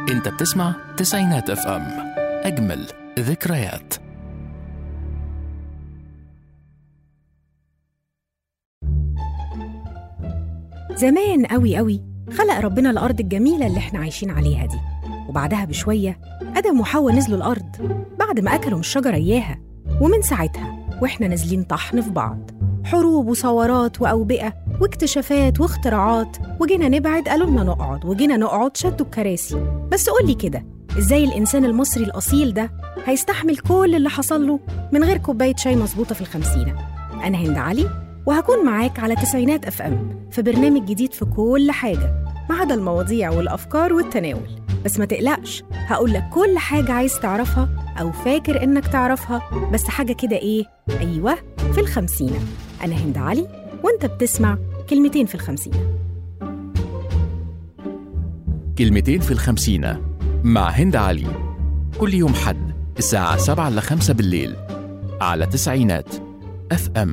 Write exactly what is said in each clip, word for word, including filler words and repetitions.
انت بتسمع تسعينات اف ام، اجمل ذكريات. زمان قوي قوي خلق ربنا الأرض الجميلة اللي احنا عايشين عليها دي، وبعدها بشوية آدم وحواء نزلوا الأرض بعد ما أكلوا من الشجرة إياها. ومن ساعتها وإحنا نازلين طحن في بعض، حروب وثورات وأوبئة واكتشافات واختراعات، وجينا نبعد قالوا لنا نقعد، وجينا نقعد شدوا الكراسي. بس قولي كده، إزاي الإنسان المصري الأصيل ده هيستحمل كل اللي حصل له من غير كوباية شاي مظبوطة في الخمسينة؟ أنا هند علي، وهكون معاك على تسعينات اف ام في برنامج جديد في كل حاجة ما عدا المواضيع والأفكار والتناول. بس ما تقلقش، هقولك كل حاجة عايز تعرفها أو فاكر إنك تعرفها، بس حاجة كده إيه؟ أيوة، في الخمسينة. أنا هند علي، وإنت بتسمع كلمتين في الخمسينة. كلمتين في الخمسينة مع هند علي، كل يوم حد الساعة سبعة لخمسة بالليل على تسعينات اف ام.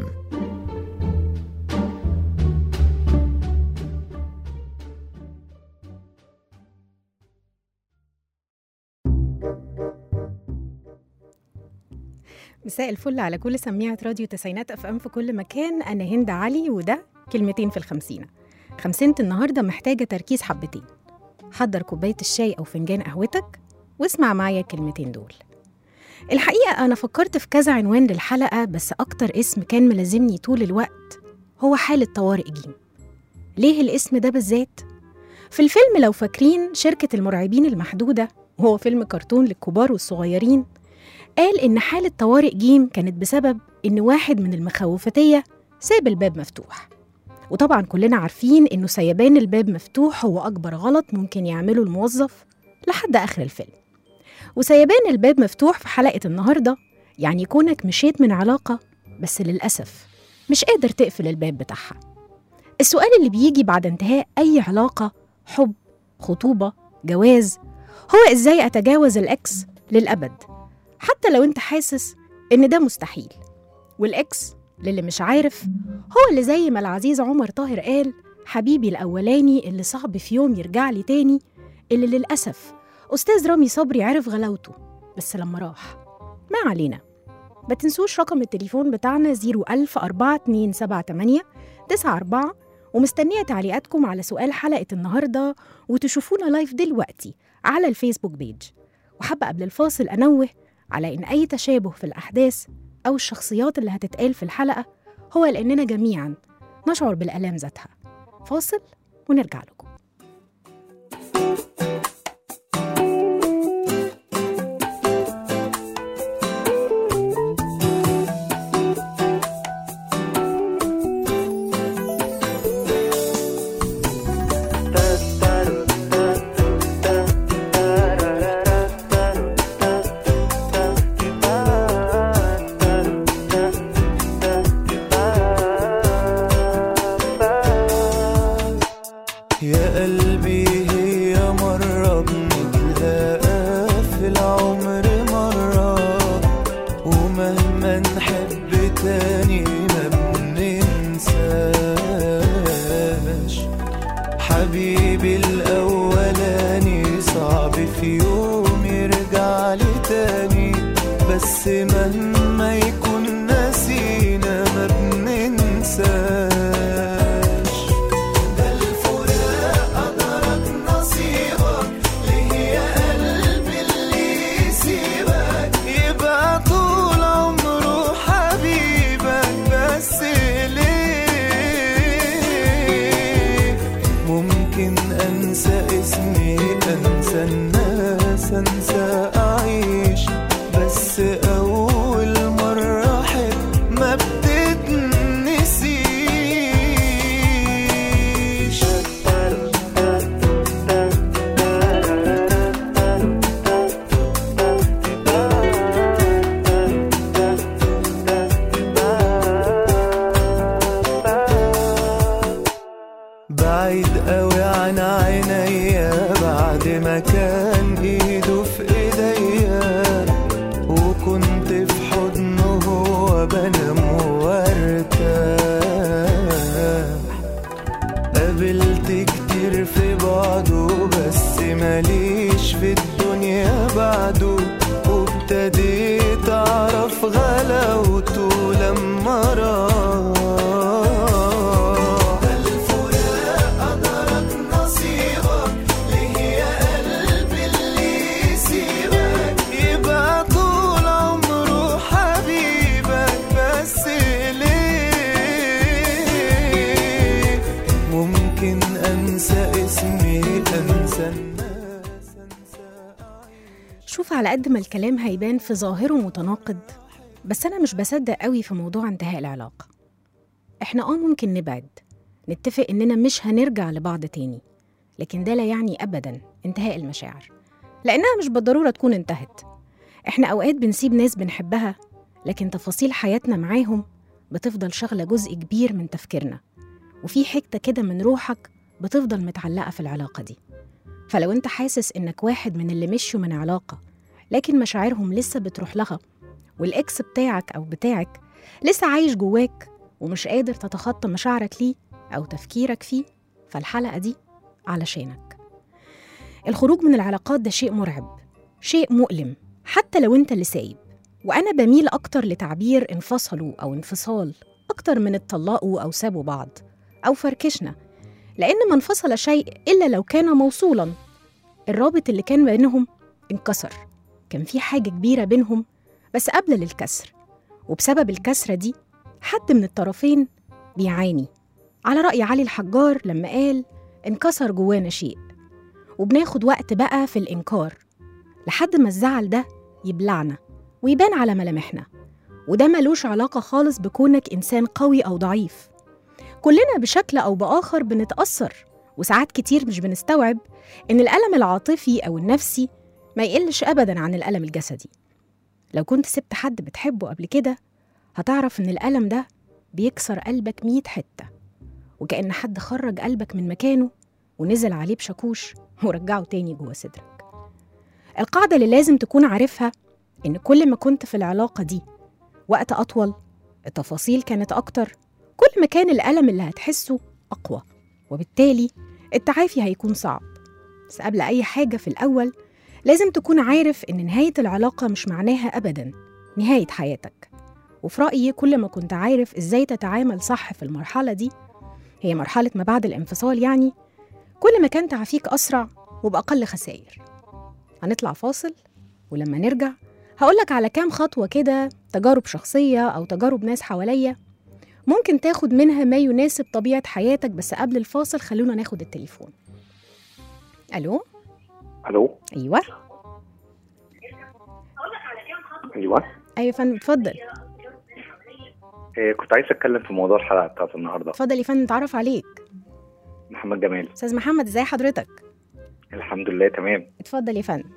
مساء الفل على كل سميعة راديو تسعينات اف ام في كل مكان. أنا هند علي، وده كلمتين في الخمسينة. خمسينة النهاردة محتاجة تركيز حبتين. حضر كوباية الشاي أو فنجان قهوتك واسمع معايا الكلمتين دول. الحقيقة أنا فكرت في كذا عنوان للحلقة، بس أكتر اسم كان ملازمني طول الوقت هو حالة طوارئ جيم. ليه الاسم ده بالذات؟ في الفيلم لو فاكرين شركة المرعبين المحدودة، وهو فيلم كرتون للكبار والصغيرين، قال إن حالة طوارئ جيم كانت بسبب إن واحد من المخوفتية ساب الباب مفتوح. وطبعاً كلنا عارفين إنه سيبان الباب مفتوح هو أكبر غلط ممكن يعمله الموظف لحد آخر الفيلم. وسيبان الباب مفتوح في حلقة النهاردة يعني كونك مشيت من علاقة بس للأسف مش قادر تقفل الباب بتاعها. السؤال اللي بيجي بعد انتهاء أي علاقة، حب، خطوبة، جواز، هو إزاي أتجاوز الإكس للأبد، حتى لو انت حاسس ان ده مستحيل. والاكس للي مش عارف هو اللي زي ما العزيز عمر طاهر قال، حبيبي الاولاني اللي صعب في يوم يرجع لي تاني، اللي للأسف أستاذ رامي صبري عرف غلاوته بس لما راح. ما علينا. ما تنسوش رقم التليفون بتاعنا صفر ألف أربعة اتنين سبعة تمانية تسعة أربعة، ومستنية تعليقاتكم على سؤال حلقة النهاردة، وتشوفونا لايف دلوقتي على الفيسبوك بيج. وحابة قبل الفاصل أنوه على إن أي تشابه في الأحداث أو الشخصيات اللي هتتقال في الحلقة هو لأننا جميعاً نشعر بالآلام ذاتها. فاصل ونرجع لكم. قابلت كتير في بعضه بس ماليش في الدنيا بعده، وابتديت اعرف غلاوته لما راح. الفراق قدرك نصيبك، ليه يا قلبي اللي يسيبك؟ يبقى طول عمره حبيبك، بس ليه ممكن انسى اسمي، انسى الناس، انسى. شوف، على قد ما الكلام هيبان في ظاهره متناقض، بس أنا مش بصدق قوي في موضوع انتهاء العلاقة. إحنا آه ممكن نبعد، نتفق إننا مش هنرجع لبعض تاني، لكن ده لا يعني أبداً انتهاء المشاعر، لأنها مش بالضرورة تكون انتهت. إحنا أوقات بنسيب ناس بنحبها، لكن تفاصيل حياتنا معاهم بتفضل شغلة جزء كبير من تفكيرنا، وفي حتة كده من روحك بتفضل متعلقة في العلاقة دي. فلو أنت حاسس إنك واحد من اللي مشوا من علاقة لكن مشاعرهم لسه بتروح لها، والإكس بتاعك أو بتاعك لسه عايش جواك ومش قادر تتخطى مشاعرك ليه أو تفكيرك فيه، فالحلقة دي علشانك. الخروج من العلاقات ده شيء مرعب، شيء مؤلم، حتى لو أنت اللي سايب. وأنا بميل أكتر لتعبير انفصلوا أو انفصال أكتر من اتطلقوا أو سابوا بعض أو فركشنا، لأن ما انفصل شيء إلا لو كان موصولاً. الرابط اللي كان بينهم انكسر، كان في حاجة كبيرة بينهم بس قبل للكسر، وبسبب الكسرة دي حد من الطرفين بيعاني، على رأي علي الحجار لما قال انكسر جوانا شيء. وبناخد وقت بقى في الإنكار لحد ما الزعل ده يبلعنا ويبان على ملامحنا، وده ملوش علاقة خالص بكونك إنسان قوي أو ضعيف. كلنا بشكل أو بآخر بنتأثر، وساعات كتير مش بنستوعب إن الألم العاطفي أو النفسي ما يقلش أبداً عن الألم الجسدي. لو كنت سبت حد بتحبه قبل كده هتعرف إن الألم ده بيكسر قلبك مية حتة، وكأن حد خرج قلبك من مكانه ونزل عليه بشاكوش ورجعه تاني جوه صدرك. القاعدة اللي لازم تكون عارفها إن كل ما كنت في العلاقة دي وقت أطول، التفاصيل كانت أكتر، كل ما كان الألم اللي هتحسه أقوى، وبالتالي التعافي هيكون صعب. بس قبل أي حاجة في الأول لازم تكون عارف إن نهاية العلاقة مش معناها أبداً نهاية حياتك. وفي رأيي كل ما كنت عارف إزاي تتعامل صح في المرحلة دي، هي مرحلة ما بعد الانفصال يعني، كل ما كان تعافيك أسرع وبأقل خسائر. هنطلع فاصل، ولما نرجع هقولك على كام خطوة كده، تجارب شخصية أو تجارب ناس حواليا، ممكن تاخد منها ما يناسب طبيعة حياتك. بس قبل الفاصل خلونا ناخد التليفون. ألو. الو. أيوة. ايوه. أيوة فندم، اتفضل. إيه، كنت عايز اتكلم في موضوع الحلقه بتاعت النهارده. اتفضل يا فندم، نتعرف عليك. محمد جمال. أستاذ محمد، ازاي حضرتك؟ الحمد لله تمام. اتفضل يا فندم.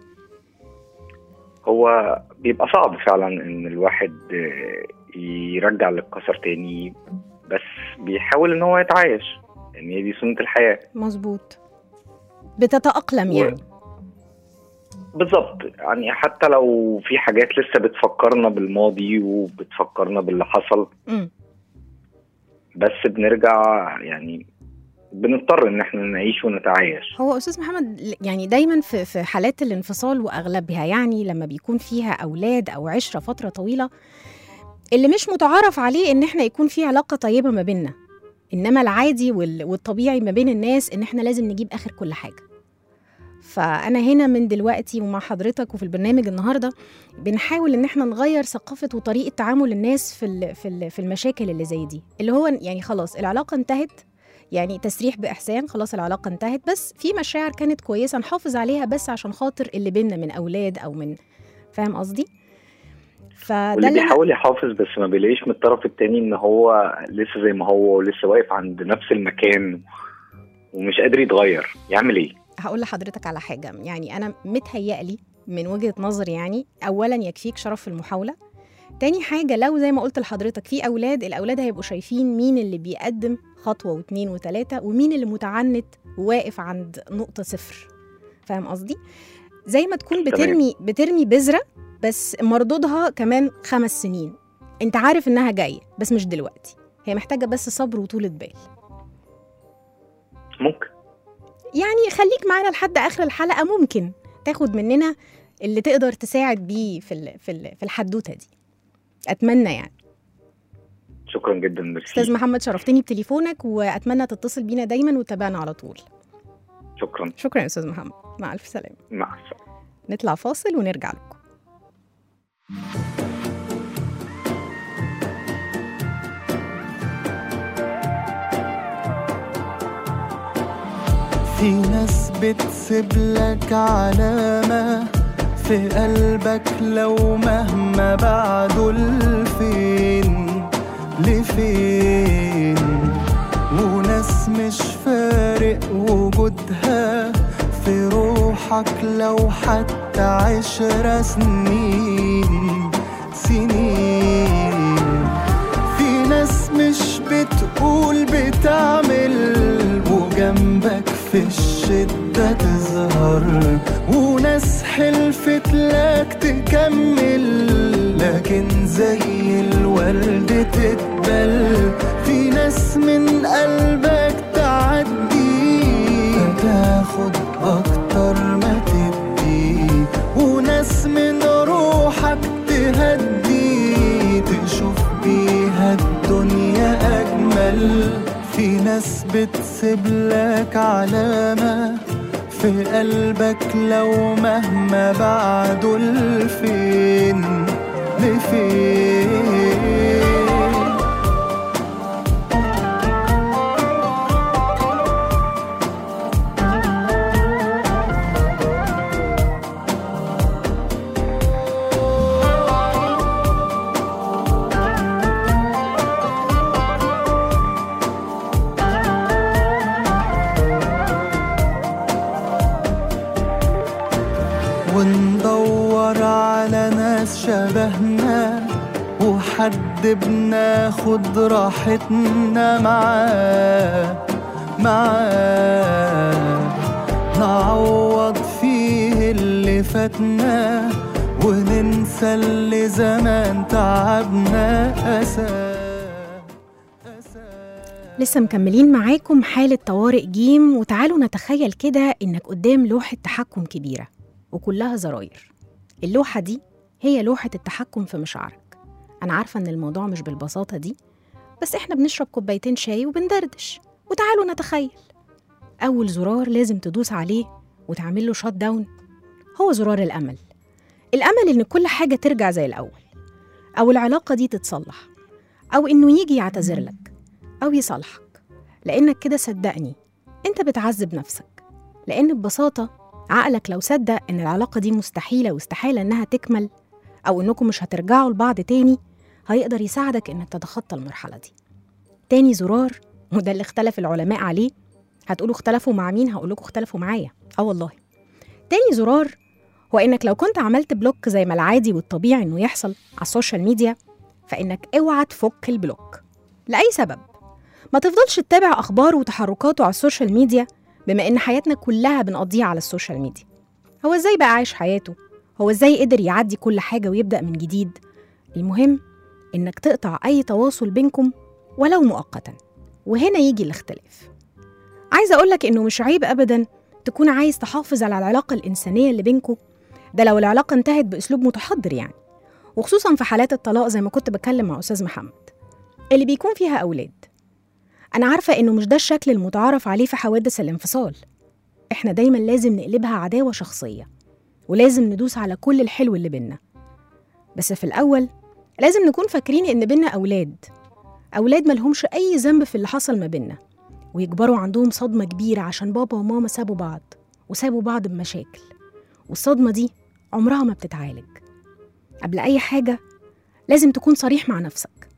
هو بيبقى صعب فعلا ان الواحد يرجع للكسر تاني، بس بيحاول ان هو يتعايش، يعني هي دي سنة الحياة. مظبوط، بتتأقلم يعني. و... بالظبط، يعني حتى لو في حاجات لسه بتفكرنا بالماضي وبتفكرنا باللي حصل، م. بس بنرجع يعني بنضطر ان احنا نعيش ونتعايش. هو أستاذ محمد يعني دايما في في حالات الانفصال وأغلبها، يعني لما بيكون فيها أولاد أو عشرة فترة طويلة، اللي مش متعارف عليه إن احنا يكون في علاقة طيبة ما بيننا، إنما العادي والطبيعي ما بين الناس إن احنا لازم نجيب آخر كل حاجة. فأنا هنا من دلوقتي ومع حضرتك وفي البرنامج النهاردة بنحاول إن احنا نغير ثقافة وطريقة تعامل الناس في في في المشاكل اللي زي دي، اللي هو يعني خلاص العلاقة انتهت، يعني تسريح بإحسان، خلاص العلاقة انتهت، بس في مشاعر كانت كويسة نحافظ عليها بس عشان خاطر اللي بيننا من أولاد أو من، فاهم قصدي؟ واللي بيحاول يحافظ بس ما بيلاقيش من الطرف التاني إن هو لسه زي ما هو ولسه واقف عند نفس المكان ومش قادر يتغير، يعمل إيه؟ هقول لحضرتك على حاجة، يعني أنا متهيألي من وجهة نظري، يعني أولا يكفيك شرف المحاولة. تاني حاجة، لو زي ما قلت لحضرتك في أولاد، الأولاد هيبقوا شايفين مين اللي بيقدم خطوة واثنين وثلاثة ومين اللي متعنت وواقف عند نقطة صفر، فاهم قصدي؟ زي ما تكون بترمي بترمي بذرة بس مردودها كمان خمس سنين، انت عارف انها جاية بس مش دلوقتي، هي محتاجة بس صبر وطولة بال. ممكن. يعني خليك معانا لحد آخر الحلقة، ممكن تاخد مننا اللي تقدر تساعد بيه في ال في ال في الحدوتة دي، أتمنى يعني. شكرا جدا. ميرسي أستاذ محمد، شرفتني بتليفونك، وأتمنى تتصل بينا دايما وتابعنا على طول. شكرا. شكرا يا أستاذ محمد، مع ألف سلامة. مع السلامة. نطلع فاصل ونرجع لكم. في ناس بتسيب لك علامة في قلبك لو مهما بعدوا لفين لفين، وناس مش فارق وجودها في روحك لو حتى عشر سنين سنين. في ناس مش بتقول بتعمل وجنبك في الشدة تظهر، وناس حلفت لك تكمل لكن زي الورد تتبل. في ناس من قلبك تعدي فتاخد أكتر ما تدي، وناس من روحك تهدي تشوف بيها الدنيا أجمل. في ناس بتسيب لك علامة في قلبك لو مهما بعدوا لفين لفين. وندور على ناس شبهنا وحد بناخد راحتنا معاه معاه، نعوض فيه اللي فاتنا وننسى اللي زمان تعبنا أساه أساه. لسه مكملين معاكم حالة طوارئ جيم، وتعالوا نتخيل كده إنك قدام لوحة تحكم كبيرة وكلها زراير. اللوحة دي هي لوحة التحكم في مشاعرك. أنا عارفة إن الموضوع مش بالبساطة دي، بس إحنا بنشرب كوبايتين شاي وبندردش. وتعالوا نتخيل أول زرار لازم تدوس عليه وتعمل له شات داون هو زرار الأمل. الأمل إن كل حاجة ترجع زي الأول، أو العلاقة دي تتصلح، أو إنه يجي يعتذر لك أو يصالحك. لأنك كده صدقني أنت بتعذب نفسك، لأن ببساطة عقلك لو صدق إن العلاقة دي مستحيلة واستحالة إنها تكمل، أو إنكم مش هترجعوا لبعض تاني، هيقدر يساعدك إنك تتخطى المرحلة دي. تاني زرار، وده اللي اختلف العلماء عليه، هتقولوا اختلفوا مع مين؟ هقولكوا اختلفوا معايا. اه والله. تاني زرار هو إنك لو كنت عملت بلوك زي ما العادي والطبيعي إنه يحصل على السوشيال ميديا، فإنك اوعى تفك البلوك لأي سبب. ما تفضلش تتابع أخباره وتحركاته على السوشيال ميديا، بما إن حياتنا كلها بنقضيها على السوشيال ميديا. هو إزاي بقى عايش حياته؟ هو إزاي قدر يعدي كل حاجة ويبدأ من جديد؟ المهم إنك تقطع أي تواصل بينكم ولو مؤقتا. وهنا يجي الاختلاف. عايزة أقولك إنه مش عيب أبدا تكون عايز تحافظ على العلاقة الإنسانية اللي بينكم، ده لو العلاقة انتهت بأسلوب متحضر يعني، وخصوصا في حالات الطلاق زي ما كنت بكلم مع أستاذ محمد اللي بيكون فيها أولاد. أنا عارفة إنه مش ده الشكل المتعارف عليه في حوادث الانفصال. إحنا دايما لازم نقلبها عداوة شخصية، ولازم ندوس على كل الحلو اللي بينا. بس في الأول لازم نكون فاكرين إن بينا أولاد أولاد ملهمش أي ذنب في اللي حصل ما بينا، ويكبروا عندهم صدمة كبيرة عشان بابا وماما سابوا بعض وسابوا بعض بمشاكل، والصدمة دي عمرها ما بتتعالج. قبل أي حاجة لازم تكون صريح مع نفسك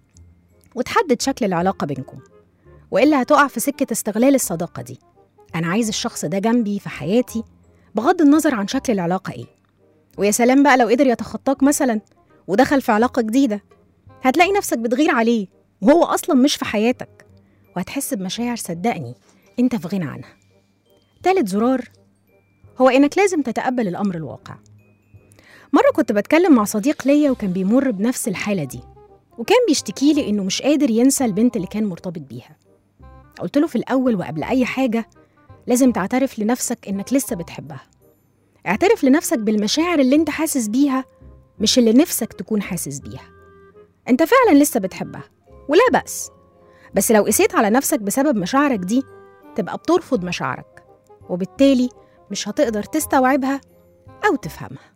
وتحدد شكل العلاقة بينكم، وإلا هتقع في سكة استغلال الصداقة دي. أنا عايز الشخص ده جنبي في حياتي بغض النظر عن شكل العلاقة إيه. ويا سلام بقى لو قدر يتخطاك مثلا ودخل في علاقة جديدة، هتلاقي نفسك بتغير عليه وهو أصلا مش في حياتك، وهتحس بمشاعر صدقني أنت في غنى عنها. تالت زرار هو إنك لازم تتقبل الأمر الواقع. مرة كنت بتكلم مع صديق ليا وكان بيمر بنفس الحالة دي، وكان بيشتكي لي إنه مش قادر ينسى البنت اللي كان مرتبط بيها. قلت له في الأول وقبل أي حاجة لازم تعترف لنفسك إنك لسه بتحبها. اعترف لنفسك بالمشاعر اللي انت حاسس بيها، مش اللي نفسك تكون حاسس بيها. انت فعلا لسه بتحبها ولا بأس، بس لو قسيت على نفسك بسبب مشاعرك دي تبقى بترفض مشاعرك، وبالتالي مش هتقدر تستوعبها أو تفهمها.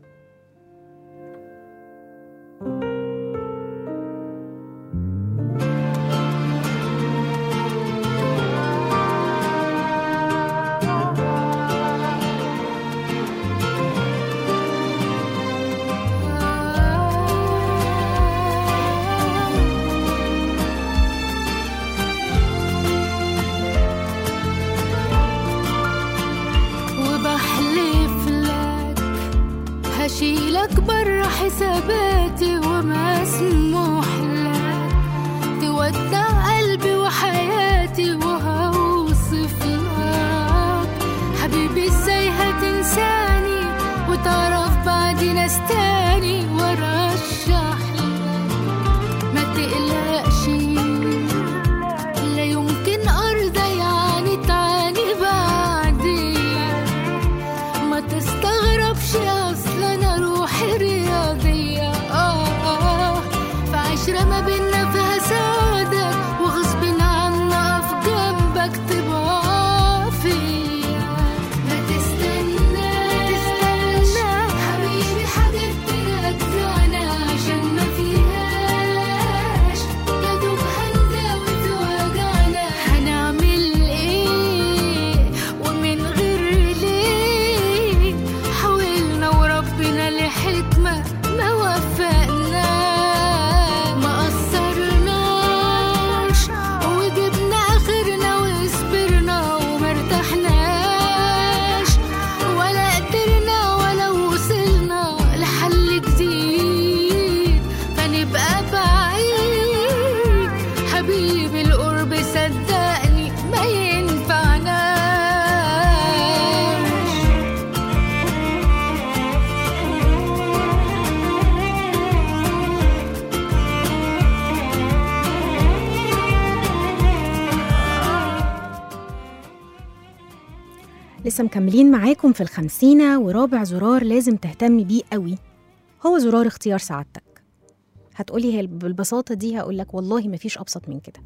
هشيلك برا حساباتي ومسموح لك تودع قلبي وحياتي، وهوصف لك حبيبي ازاي هتنساني وتعرف بعد ناس تاني، وارشح لك ما تقلقش لا يمكن ارضى يعني تعاني بعدي، ما تستغربش اصلا روحي رياضية آه آه فعشرة ما بينا فيها سعادة، وغصب عني اقف جنبك تبقى فيا. ما تستنى تستنى حبيبي حاجة ترجعنا عشان ما فيهاش يا دوب هنداوي في وجعنا. هنعمل ايه ومن غير ليه؟ حاولنا وربنا لحكمة ما وفقنا، ما قصرناش وجبنا آخرنا وصبرنا ومرتحناش، ولا قدرنا ولا وصلنا لحل جديد فنبقى بعيد. حبيبي القرب صدقني ما ينفعناش. لسه مكملين معاكم في الخمسينة، ورابع زرار لازم تهتمي بيه قوي هو زرار اختيار سعادتك. هتقولي هي بالبساطة دي؟ هقولك والله مفيش أبسط من كده.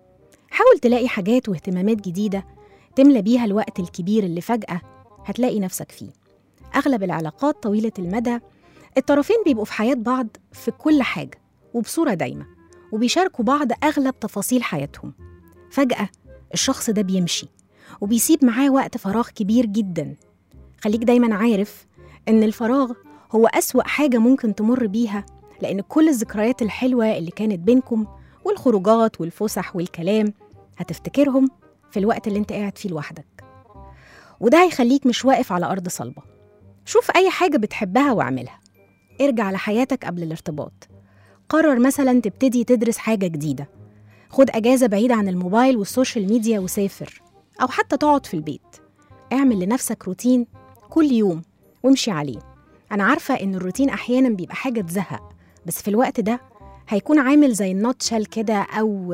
حاول تلاقي حاجات واهتمامات جديدة تملى بيها الوقت الكبير اللي فجأة هتلاقي نفسك فيه. أغلب العلاقات طويلة المدى الطرفين بيبقوا في حياة بعض في كل حاجة وبصورة دايمة، وبيشاركوا بعض أغلب تفاصيل حياتهم. فجأة الشخص ده بيمشي وبيسيب معاه وقت فراغ كبير جدا. خليك دايما عارف إن الفراغ هو أسوأ حاجة ممكن تمر بيها، لأن كل الذكريات الحلوة اللي كانت بينكم والخروجات والفسح والكلام هتفتكرهم في الوقت اللي انت قاعد فيه لوحدك، وده هيخليك مش واقف على أرض صلبة. شوف أي حاجة بتحبها واعملها. ارجع لحياتك قبل الارتباط. قرر مثلا تبتدي تدرس حاجة جديدة. خد أجازة بعيدة عن الموبايل والسوشيال ميديا وسافر، أو حتى تقعد في البيت. اعمل لنفسك روتين كل يوم وامشي عليه. أنا عارفة إن الروتين أحيانا بيبقى حاجة تزهق، بس في الوقت ده هيكون عامل زي النوتشال كده أو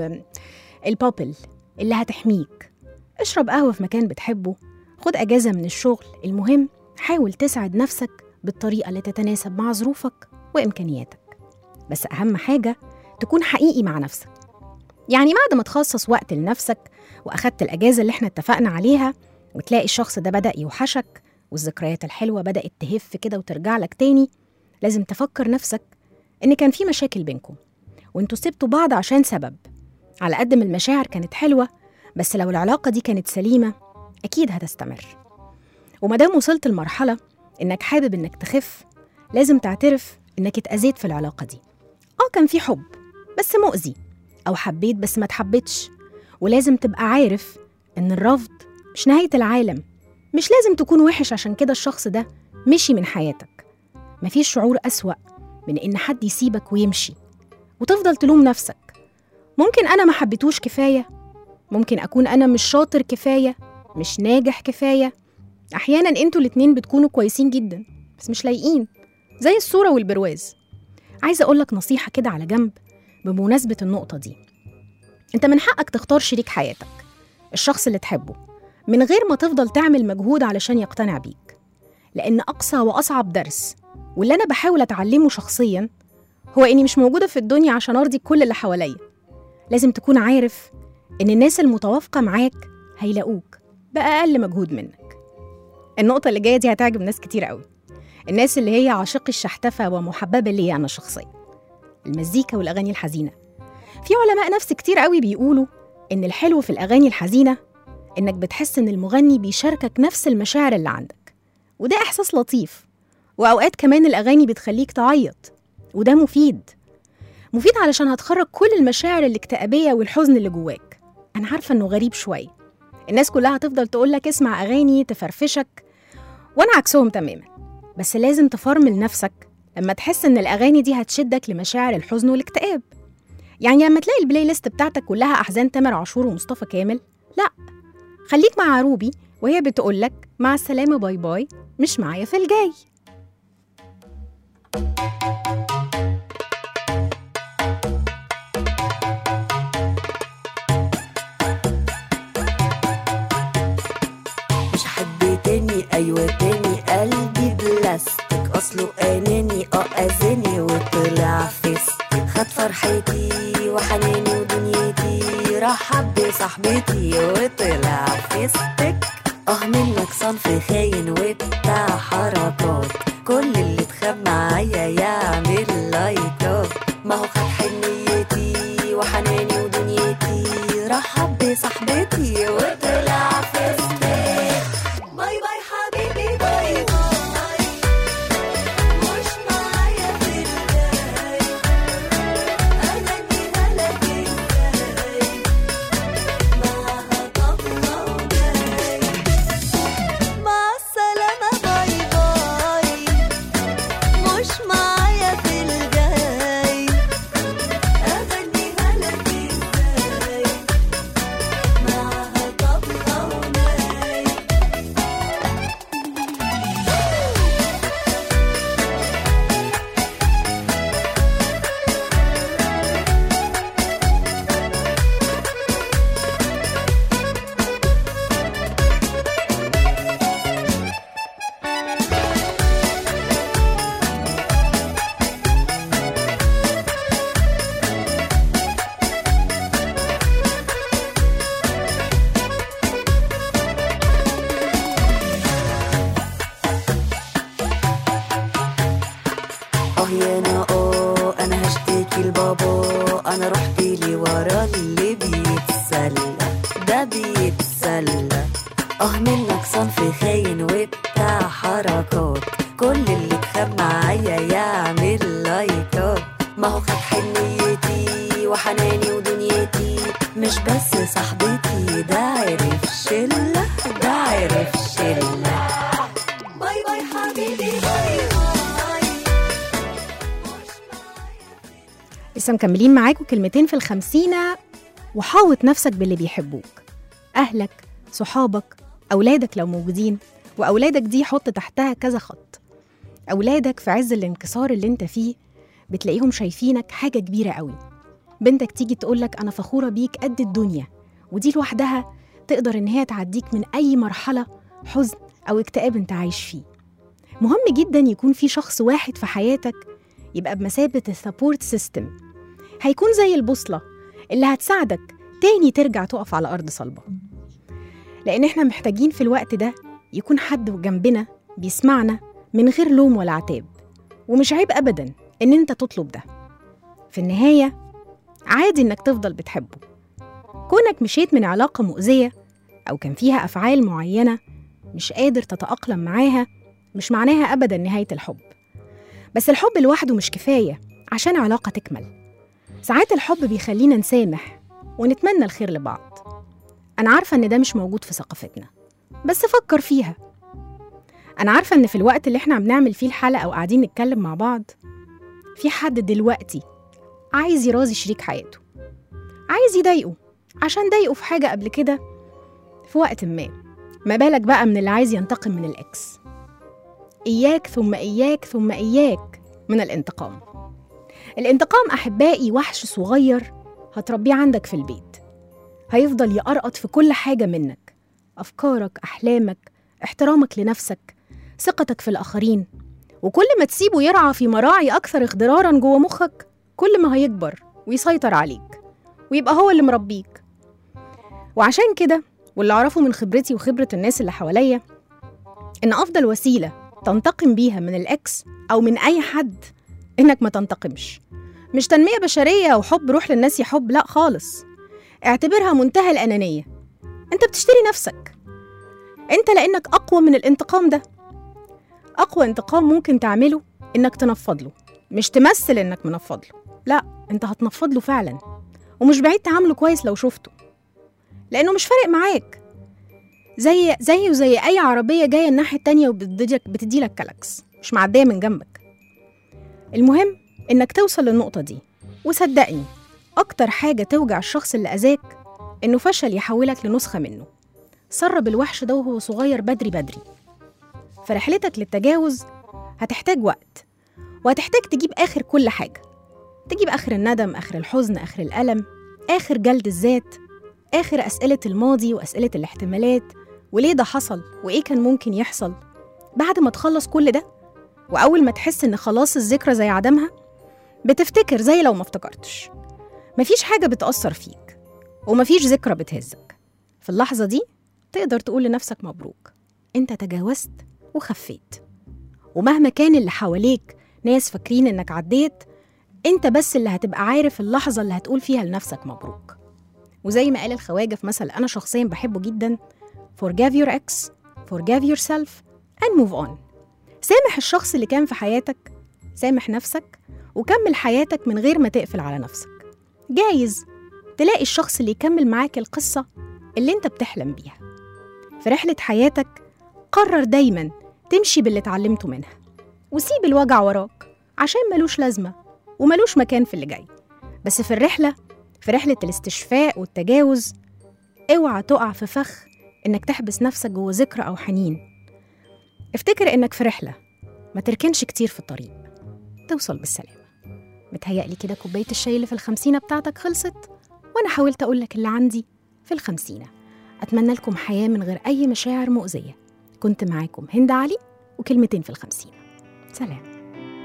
البابل اللي هتحميك. اشرب قهوة في مكان بتحبه، خد أجازة من الشغل. المهم حاول تسعد نفسك بالطريقة اللي تتناسب مع ظروفك وإمكانياتك، بس أهم حاجة تكون حقيقي مع نفسك. يعني بعد ما تخصص وقت لنفسك وأخدت الأجازة اللي احنا اتفقنا عليها، وتلاقي الشخص ده بدأ يوحشك والذكريات الحلوة بدأت تهف كده وترجع لك تاني، لازم تفكر نفسك إن كان في مشاكل بينكم وانتوا سبتوا بعض عشان سبب. على قد ما المشاعر كانت حلوة، بس لو العلاقة دي كانت سليمة أكيد هتستمر. ومادام وصلت لمرحلة إنك حابب إنك تخف، لازم تعترف إنك اتأذيت في العلاقة دي. آه كان في حب بس مؤذي، أو حبيت بس ما تحبتش. ولازم تبقى عارف إن الرفض مش نهاية العالم. مش لازم تكون وحش عشان كده الشخص ده مشي من حياتك. مفيش شعور أسوأ من إن حد يسيبك ويمشي وتفضل تلوم نفسك. ممكن أنا ما حبيتوش كفاية، ممكن أكون أنا مش شاطر كفاية، مش ناجح كفاية. أحياناً أنتوا الاتنين بتكونوا كويسين جداً بس مش لايقين، زي الصورة والبرواز. عايزة أقولك نصيحة كده على جنب بمناسبة النقطة دي. أنت من حقك تختار شريك حياتك، الشخص اللي تحبه، من غير ما تفضل تعمل مجهود علشان يقتنع بيك. لأن أقصى وأصعب درس واللي أنا بحاول أتعلمه شخصياً هو إني مش موجودة في الدنيا عشان أرضي كل اللي حواليا. لازم تكون عارف إن الناس المتوافقة معاك هيلاقوك بأقل مجهود منك. النقطة اللي جاية دي هتعجب ناس كتير قوي، الناس اللي هي عاشقي الشحتفة ومحببة لي أنا شخصيا، المزيكا والأغاني الحزينة. في علماء نفس كتير قوي بيقولوا إن الحلو في الأغاني الحزينة إنك بتحس إن المغني بيشاركك نفس المشاعر اللي عندك، وده إحساس لطيف. وأوقات كمان الأغاني بتخليك تعيط، وده مفيد مفيد علشان هتخرج كل المشاعر الاكتئابية والحزن اللي جواك. أنا عارفة إنه غريب شوية، الناس كلها هتفضل تقولك اسمع أغاني تفرفشك، وأنا عكسهم تماما. بس لازم تفرمل نفسك لما تحس إن الأغاني دي هتشدك لمشاعر الحزن والاكتئاب. يعني لما تلاقي البلاي ليست بتاعتك كلها أحزان تامر عاشور ومصطفى كامل، لا، خليك مع روبي وهي بتقولك مع السلامة باي باي، مش معايا في الجاي. مش حد تاني، أيوة تاني، قلبي بلاستيك أصله أناني، اه أذاني وطلع فيستك، خد فرحتي وحناني ودنيتي، رحب بصاحبتي وطلع فيستك. اه منك صنف خاين وبتاع حركات، كل اللي اتخاب معايا يعمل لايكات، ما هو خد حنيتي وحناني ودنيتي، رحب بصاحبتي وطلع فيستك. باي باي حبيبي باي باي، مش معايا في الجاي، أغنيها لك ازاي، معاها طبلة وجاي. مع السلامة باي باي، مش معايا في الجاي، أغنيها لك ازاي، معاها طبلة وجاي. اه يا انا اه انا هشتكي لبابا، انا رحت لي ورا اللي بيتسلى، ده بيتسلى. اه منك صنف خاين وبتاع حركات، كل اللي اتخاب معايا يعمل لايكات، ما هو خد حنيتي وحناني ودنيتي، مش بس صاحبتي، ده عرف شلة، ده عرف شلة. باي باي حبيبي باي باي. لسه مكملين معاكم كلمتين في الخمسينة، وحاوط نفسك باللي بيحبوك، أهلك، صحابك، أولادك لو موجودين. وأولادك دي حط تحتها كذا خط. أولادك في عز الانكسار اللي انت فيه بتلاقيهم شايفينك حاجة كبيرة قوي. بنتك تيجي تقولك أنا فخورة بيك قد الدنيا، ودي لوحدها تقدر إن هي تعديك من أي مرحلة حزن أو اكتئاب انت عايش فيه. مهم جدا يكون في شخص واحد في حياتك يبقى بمثابة السابورت سيستم، هيكون زي البوصلة اللي هتساعدك تاني ترجع تقف على أرض صلبة. لأن إحنا محتاجين في الوقت ده يكون حد جنبنا بيسمعنا من غير لوم ولا عتاب، ومش عيب أبداً إن أنت تطلب ده. في النهاية عادي إنك تفضل بتحبه. كونك مشيت من علاقة مؤذية أو كان فيها أفعال معينة مش قادر تتأقلم معاها مش معناها أبداً نهاية الحب. بس الحب لوحده مش كفاية عشان علاقة تكمل. ساعات الحب بيخلينا نسامح ونتمنى الخير لبعض. أنا عارفة إن ده مش موجود في ثقافتنا، بس فكر فيها. أنا عارفة إن في الوقت اللي إحنا بنعمل فيه الحلقة أو قاعدين نتكلم مع بعض في حد دلوقتي عايز يراضي شريك حياته، عايز يضايقه عشان ضايقه في حاجة قبل كده في وقت ما. ما بالك بقى من اللي عايز ينتقم من الإكس. إياك ثم إياك ثم إياك من الانتقام. الانتقام أحبائي وحش صغير هتربيه عندك في البيت، هيفضل يقرقط في كل حاجة منك أفكارك، أحلامك، احترامك لنفسك، ثقتك في الآخرين. وكل ما تسيبه يرعى في مراعي أكثر اخضرارا جوه مخك، كل ما هيكبر ويسيطر عليك ويبقى هو اللي مربيك. وعشان كده، واللي أعرفه من خبرتي وخبرة الناس اللي حواليا، إن أفضل وسيلة تنتقم بيها من الإكس أو من أي حد إنك ما تنتقمش. مش تنمية بشرية وحب روح للناس يحب، لا خالص. اعتبرها منتهى الأنانية. أنت بتشتري نفسك أنت، لأنك أقوى من الانتقام ده. أقوى انتقام ممكن تعمله إنك تنفض له، مش تمثل إنك منفض له، لا، أنت هتنفض له فعلا، ومش بعيد تعامله كويس لو شفته، لأنه مش فارق معاك. زي زيه زي أي عربية جاية الناحية التانية وبتديلك بتديلك كلاكس، مش معدية من جنبك. المهم إنك توصل للنقطة دي. وصدقني، أكتر حاجة توجع الشخص اللي أذاك إنه فشل يحولك لنسخة منه. سرب الوحش ده وهو صغير بدري بدري. فرحلتك للتجاوز هتحتاج وقت، وهتحتاج تجيب آخر كل حاجة. تجيب آخر الندم، آخر الحزن، آخر الألم، آخر جلد الذات، آخر أسئلة الماضي وأسئلة الاحتمالات، وليه ده حصل وإيه كان ممكن يحصل. بعد ما تخلص كل ده، وأول ما تحس إن خلاص الذكرى زي عدمها، بتفتكر زي لو ما افتكرتش. مفيش حاجة بتأثر فيك، ومفيش ذكرى بتهزك. في اللحظة دي تقدر تقول لنفسك مبروك، انت تجاوزت وخفيت. ومهما كان اللي حواليك ناس فاكرين انك عديت، انت بس اللي هتبقى عارف اللحظة اللي هتقول فيها لنفسك مبروك. وزي ما قال الخواجة في مثل أنا شخصيا بحبه جدا: forgive your ex, forgive yourself and move on. سامح الشخص اللي كان في حياتك، سامح نفسك، وكمل حياتك من غير ما تقفل على نفسك. جايز تلاقي الشخص اللي يكمل معاك القصة اللي انت بتحلم بيها. في رحلة حياتك قرر دايما تمشي باللي اتعلمته منها، وسيب الوجع وراك عشان ملوش لازمة وملوش مكان في اللي جاي. بس في الرحلة في رحلة الاستشفاء والتجاوز، اوعى تقع في فخ انك تحبس نفسك جوه ذكرى او حنين. افتكر انك في رحلة، ما تركنش كتير في الطريق، توصل بالسلامة. متهيألي كده كوباية الشاي اللي في الخمسينة بتاعتك خلصت، وانا حاولت اقولك اللي عندي في الخمسينة. اتمنى لكم حياة من غير اي مشاعر مؤذية. كنت معاكم هند علي، وكلمتين في الخمسينة. سلام.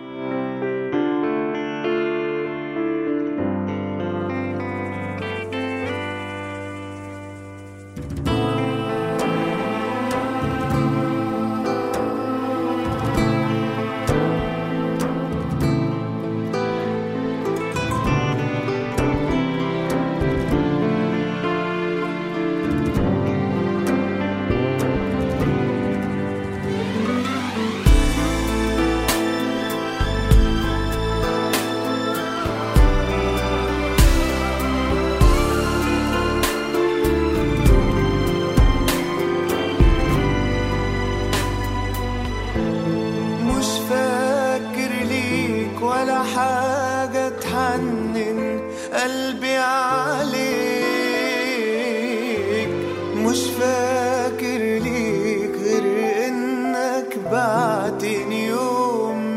حاجة تحنن قلبي عليك، مش فاكر ليك غير إنك بعتني يوم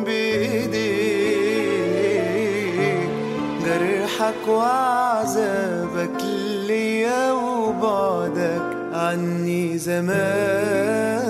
بإيديك. جرحك وعذابك ليا وبعدك عني زمان